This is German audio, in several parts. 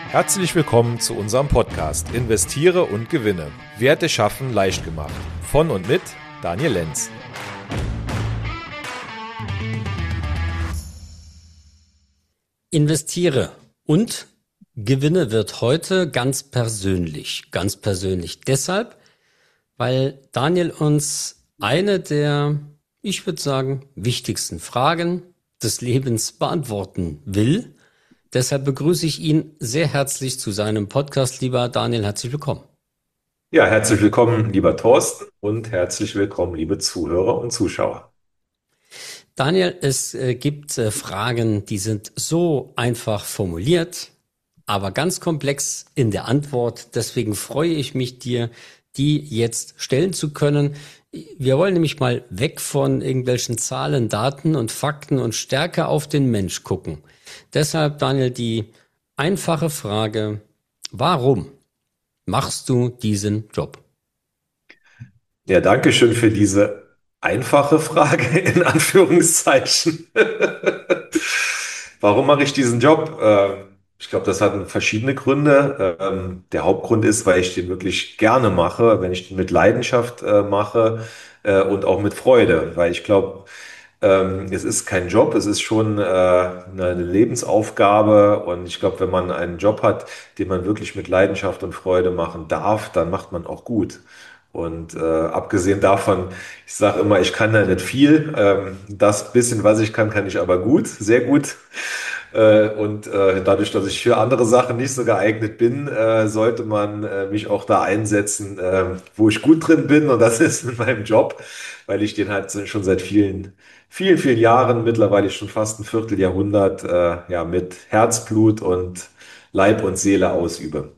Herzlich willkommen zu unserem Podcast Investiere und Gewinne. Werte schaffen leicht gemacht. Von und mit Daniel Lenz. Investiere und Gewinne wird heute ganz persönlich. Ganz persönlich deshalb, weil Daniel uns eine der, ich würde sagen, wichtigsten Fragen des Lebens beantworten will. Deshalb begrüße ich ihn sehr herzlich zu seinem Podcast. Lieber Daniel, herzlich willkommen. Ja, herzlich willkommen, lieber Thorsten, und herzlich willkommen, liebe Zuhörer und Zuschauer. Daniel, es gibt Fragen, die sind so einfach formuliert, aber ganz komplex in der Antwort. Deswegen freue ich mich, dir die jetzt stellen zu können. Wir wollen nämlich mal weg von irgendwelchen Zahlen, Daten und Fakten und stärker auf den Mensch gucken. Deshalb, Daniel, die einfache Frage: Warum machst du diesen Job? Ja, danke schön für diese einfache Frage in Anführungszeichen. Warum mache ich diesen Job? Ich glaube, das hat verschiedene Gründe. Der Hauptgrund ist, weil ich den wirklich gerne mache, wenn ich den mit Leidenschaft mache und auch mit Freude, weil ich glaube, es ist kein Job, es ist schon eine Lebensaufgabe, und ich glaube, wenn man einen Job hat, den man wirklich mit Leidenschaft und Freude machen darf, dann macht man auch gut. Und abgesehen davon, ich sage immer, ich kann da nicht viel. Das bisschen, was ich kann, kann ich aber gut, sehr gut. Dadurch, dass ich für andere Sachen nicht so geeignet bin, sollte man mich auch da einsetzen, wo ich gut drin bin. Und das ist in meinem Job, weil ich den halt schon seit vielen Jahren, mittlerweile schon fast ein Vierteljahrhundert, ja, mit Herzblut und Leib und Seele ausübe.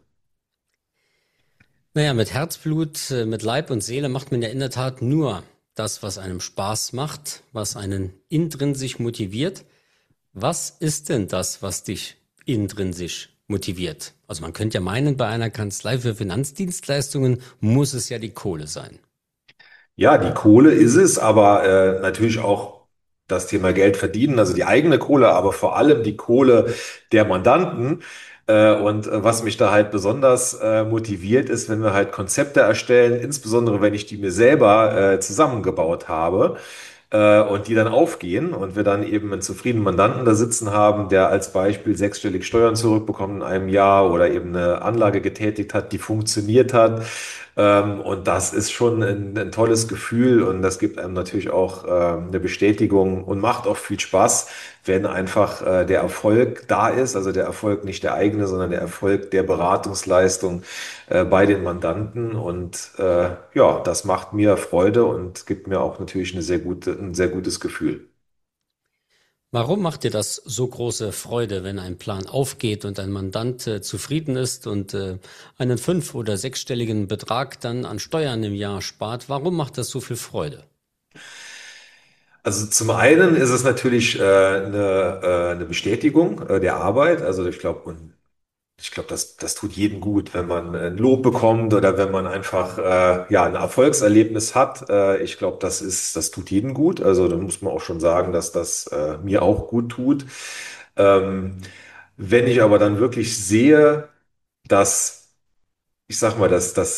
Naja, mit Herzblut, mit Leib und Seele macht man ja in der Tat nur das, was einem Spaß macht, was einen intrinsisch motiviert. Was ist denn das, was dich intrinsisch motiviert? Also man könnte ja meinen, bei einer Kanzlei für Finanzdienstleistungen muss es ja die Kohle sein. Ja, die Kohle ist es, aber natürlich auch das Thema Geld verdienen, also die eigene Kohle, aber vor allem die Kohle der Mandanten. Was mich da halt besonders motiviert, ist, wenn wir halt Konzepte erstellen, insbesondere wenn ich die mir selber zusammengebaut habe und die dann aufgehen und wir dann eben einen zufriedenen Mandanten da sitzen haben, der als Beispiel sechsstellig Steuern zurückbekommt in einem Jahr oder eben eine Anlage getätigt hat, die funktioniert hat. Und das ist schon ein tolles Gefühl, und das gibt einem natürlich auch eine Bestätigung und macht auch viel Spaß, wenn einfach der Erfolg da ist, also der Erfolg nicht der eigene, sondern der Erfolg der Beratungsleistung bei den Mandanten. Ja, das macht mir Freude und gibt mir auch natürlich ein sehr gutes Gefühl. Warum macht dir das so große Freude, wenn ein Plan aufgeht und ein Mandant zufrieden ist und einen 5- oder 6-stelligen Betrag dann an Steuern im Jahr spart? Warum macht das so viel Freude? Also zum einen ist es natürlich eine Bestätigung der Arbeit. Also ich glaube, das tut jedem gut, wenn man ein Lob bekommt oder wenn man einfach ja, ein Erfolgserlebnis hat. Ich glaube, das tut jedem gut. Also da muss man auch schon sagen, dass das mir auch gut tut. Ähm, Wenn ich aber dann wirklich sehe, dass ich sag mal,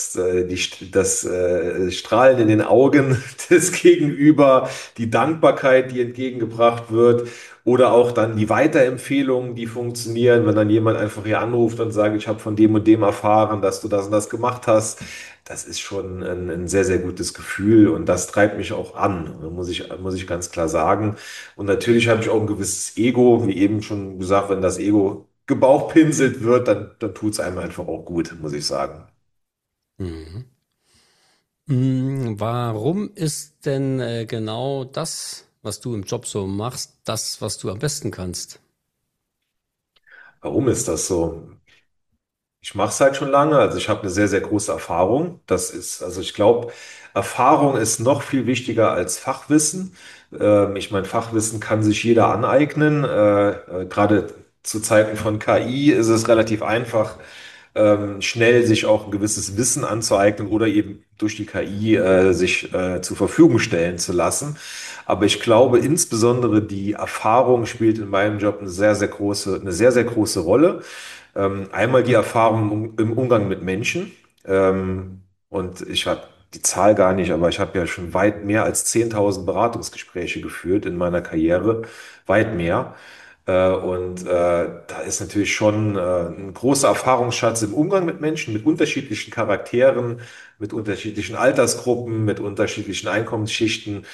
das Strahlen in den Augen des Gegenüber, die Dankbarkeit, die entgegengebracht wird, oder auch dann die Weiterempfehlungen, die funktionieren, wenn dann jemand einfach hier anruft und sagt, ich habe von dem und dem erfahren, dass du das und das gemacht hast. Das ist schon ein sehr, sehr gutes Gefühl, und das treibt mich auch an, muss ich ganz klar sagen. Und natürlich habe ich auch ein gewisses Ego, wie eben schon gesagt, wenn das Ego gebauchpinselt wird, dann tut es einem einfach auch gut, muss ich sagen. Mhm. Warum ist denn genau das, was du im Job so machst, das, was du am besten kannst? Warum ist das so? Ich mache es halt schon lange, also ich habe eine sehr, sehr große Erfahrung. Also ich glaube, Erfahrung ist noch viel wichtiger als Fachwissen. Ich meine, Fachwissen kann sich jeder aneignen. Gerade zu Zeiten von KI ist es relativ einfach, schnell sich auch ein gewisses Wissen anzueignen oder eben durch die KI sich zur Verfügung stellen zu lassen. Aber ich glaube, insbesondere die Erfahrung spielt in meinem Job eine sehr, sehr große Rolle. Einmal die Erfahrung im Umgang mit Menschen. Und ich habe die Zahl gar nicht, aber ich habe ja schon weit mehr als 10.000 Beratungsgespräche geführt in meiner Karriere. Weit mehr. Da ist natürlich schon ein großer Erfahrungsschatz im Umgang mit Menschen, mit unterschiedlichen Charakteren, mit unterschiedlichen Altersgruppen, mit unterschiedlichen Einkommensschichten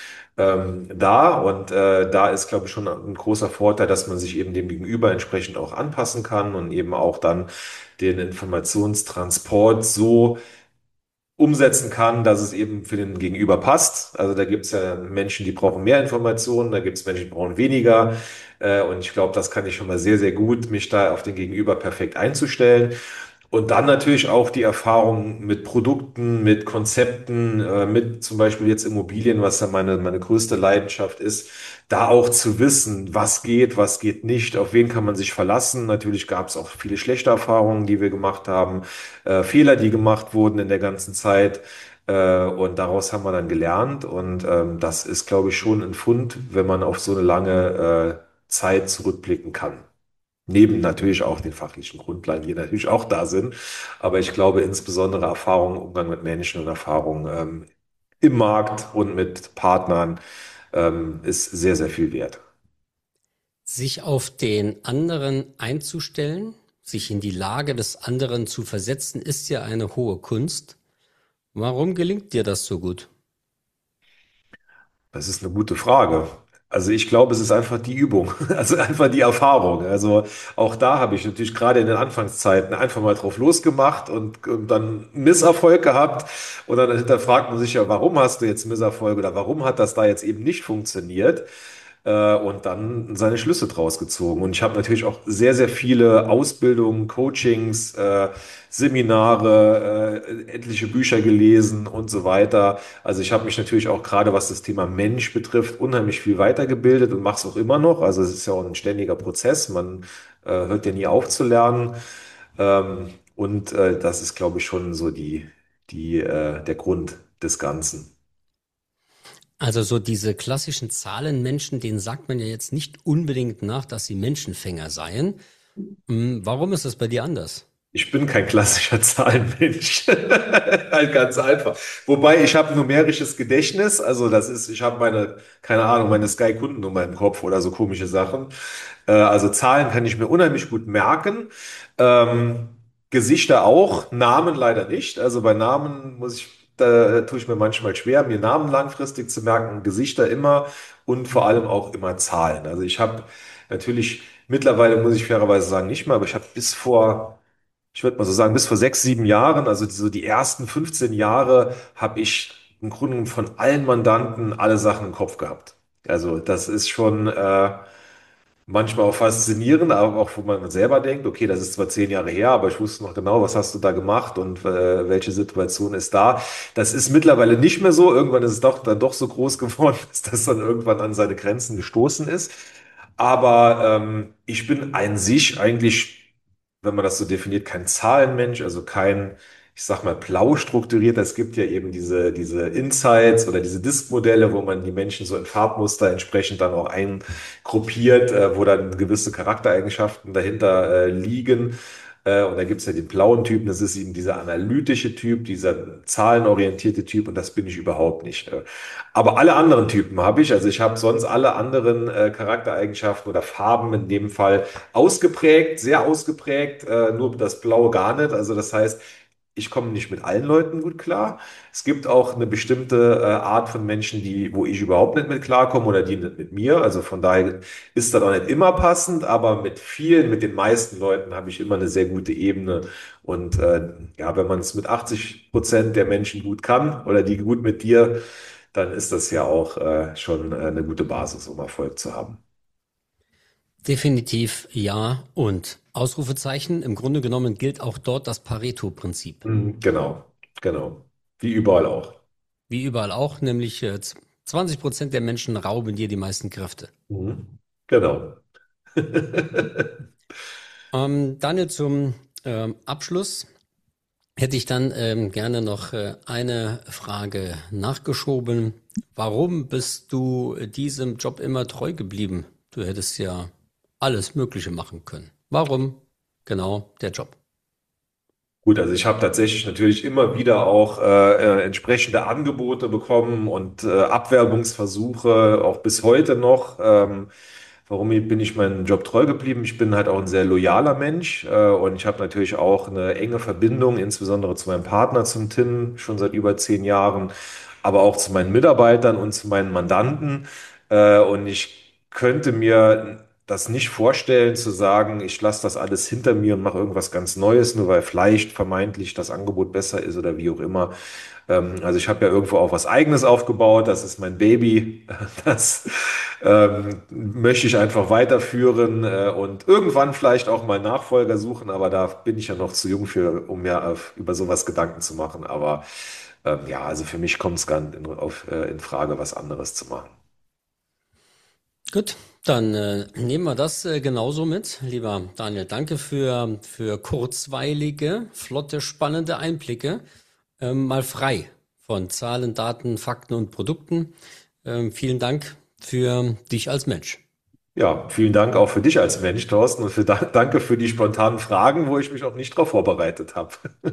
da ist, glaube ich, schon ein großer Vorteil, dass man sich eben dem Gegenüber entsprechend auch anpassen kann und eben auch dann den Informationstransport so umsetzen kann, dass es eben für den Gegenüber passt. Also da gibt es ja Menschen, die brauchen mehr Informationen, da gibt es Menschen, die brauchen weniger. Und ich glaube, das kann ich schon mal sehr, sehr gut, mich da auf den Gegenüber perfekt einzustellen. Und dann natürlich auch die Erfahrung mit Produkten, mit Konzepten, mit zum Beispiel jetzt Immobilien, was ja meine größte Leidenschaft ist, da auch zu wissen, was geht nicht, auf wen kann man sich verlassen. Natürlich gab es auch viele schlechte Erfahrungen, die wir gemacht haben, Fehler, die gemacht wurden in der ganzen Zeit. Und daraus haben wir dann gelernt. Das ist, glaube ich, schon ein Fund, wenn man auf so eine lange Zeit zurückblicken kann. Neben natürlich auch den fachlichen Grundlagen, die natürlich auch da sind. Aber ich glaube, insbesondere Erfahrung im Umgang mit Menschen und Erfahrung im Markt und mit Partnern ist sehr, sehr viel wert. Sich auf den anderen einzustellen, sich in die Lage des anderen zu versetzen, ist ja eine hohe Kunst. Warum gelingt dir das so gut? Das ist eine gute Frage. Also ich glaube, es ist einfach die Übung, also einfach die Erfahrung. Also auch da habe ich natürlich gerade in den Anfangszeiten einfach mal drauf losgemacht und dann Misserfolg gehabt. Und dann hinterfragt man sich ja, warum hast du jetzt Misserfolg oder warum hat das da jetzt eben nicht funktioniert? Und dann seine Schlüsse draus gezogen. Und ich habe natürlich auch sehr, sehr viele Ausbildungen, Coachings, Seminare, etliche Bücher gelesen und so weiter. Also ich habe mich natürlich auch gerade, was das Thema Mensch betrifft, unheimlich viel weitergebildet und mache es auch immer noch. Also es ist ja auch ein ständiger Prozess. Man hört ja nie auf zu lernen. Das ist, glaube ich, schon so der Grund des Ganzen. Also so diese klassischen Zahlenmenschen, denen sagt man ja jetzt nicht unbedingt nach, dass sie Menschenfänger seien. Warum ist das bei dir anders? Ich bin kein klassischer Zahlenmensch. Halt ganz einfach. Wobei ich habe numerisches Gedächtnis. Also ich habe keine Ahnung, meine Sky-Kundennummer im Kopf oder so komische Sachen. Also Zahlen kann ich mir unheimlich gut merken. Ähm, Gesichter auch, Namen leider nicht. Also bei Namen da tue ich mir manchmal schwer, mir Namen langfristig zu merken, Gesichter immer und vor allem auch immer Zahlen. Also ich habe natürlich mittlerweile, muss ich fairerweise sagen, nicht mehr, aber ich würde mal so sagen, bis vor 6, 7 Jahren, also so die ersten 15 Jahre, habe ich im Grunde genommen von allen Mandanten alle Sachen im Kopf gehabt. Also das ist schon manchmal auch faszinierend, aber auch wo man selber denkt, okay, das ist zwar 10 Jahre her, aber ich wusste noch genau, was hast du da gemacht und welche Situation ist da. Das ist mittlerweile nicht mehr so. Irgendwann ist es dann doch so groß geworden, dass das dann irgendwann an seine Grenzen gestoßen ist. Aber ich bin an sich eigentlich, wenn man das so definiert, kein Zahlenmensch, also kein, ich sag mal, blau strukturiert. Es gibt ja eben diese Insights oder diese Disk-Modelle, wo man die Menschen so in Farbmuster entsprechend dann auch eingruppiert, wo dann gewisse Charaktereigenschaften dahinter liegen. Und da gibt's ja den blauen Typen, das ist eben dieser analytische Typ, dieser zahlenorientierte Typ und das bin ich überhaupt nicht. Aber alle anderen Typen habe ich. Also ich habe sonst alle anderen Charaktereigenschaften oder Farben in dem Fall ausgeprägt, sehr ausgeprägt, nur das Blaue gar nicht. Also das heißt, ich komme nicht mit allen Leuten gut klar. Es gibt auch eine bestimmte Art von Menschen, wo ich überhaupt nicht mit klarkomme oder die nicht mit mir. Also von daher ist das auch nicht immer passend, aber mit den meisten Leuten habe ich immer eine sehr gute Ebene. Ja, wenn man es mit 80% der Menschen gut kann oder die gut mit dir, dann ist das ja auch schon eine gute Basis, um Erfolg zu haben. Definitiv ja und Ausrufezeichen. Im Grunde genommen gilt auch dort das Pareto-Prinzip. Genau, genau. Wie überall auch. Wie überall auch, nämlich 20% der Menschen rauben dir die meisten Kräfte. Mhm. Genau. Daniel, zum Abschluss hätte ich dann gerne noch eine Frage nachgeschoben. Warum bist du diesem Job immer treu geblieben? Du hättest ja alles Mögliche machen können. Warum genau der Job. Gut, also ich habe tatsächlich natürlich immer wieder auch entsprechende Angebote bekommen und Abwerbungsversuche, auch bis heute noch. Warum bin ich meinem Job treu geblieben? Ich bin halt auch ein sehr loyaler Mensch und ich habe natürlich auch eine enge Verbindung, insbesondere zu meinem Partner, zum Tim, schon seit über 10 Jahren, aber auch zu meinen Mitarbeitern und zu meinen Mandanten. Und ich könnte mir das nicht vorstellen, zu sagen, ich lasse das alles hinter mir und mache irgendwas ganz Neues, nur weil vielleicht vermeintlich das Angebot besser ist oder wie auch immer. Also ich habe ja irgendwo auch was Eigenes aufgebaut, das ist mein Baby, das möchte ich einfach weiterführen und irgendwann vielleicht auch mal Nachfolger suchen, aber da bin ich ja noch zu jung für, um mir über sowas Gedanken zu machen. Aber ja, also für mich kommt es gar nicht in Frage, was anderes zu machen. Gut, dann nehmen wir das genauso mit. Lieber Daniel, danke für kurzweilige, flotte, spannende Einblicke. Mal frei von Zahlen, Daten, Fakten und Produkten. Vielen Dank für dich als Mensch. Ja, vielen Dank auch für dich als Mensch, Thorsten, und danke für die spontanen Fragen, wo ich mich auch nicht darauf vorbereitet habe.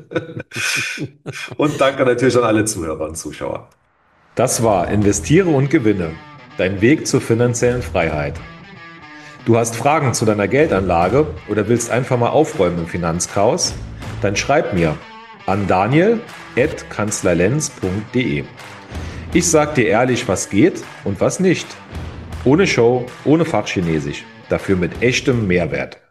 Und danke natürlich an alle Zuhörer und Zuschauer. Das war Investiere und Gewinne, dein Weg zur finanziellen Freiheit. Du hast Fragen zu deiner Geldanlage oder willst einfach mal aufräumen im Finanzchaos? Dann schreib mir an daniel@kanzlerlenz.de. Ich sag dir ehrlich, was geht und was nicht. Ohne Show, ohne Fachchinesisch, dafür mit echtem Mehrwert.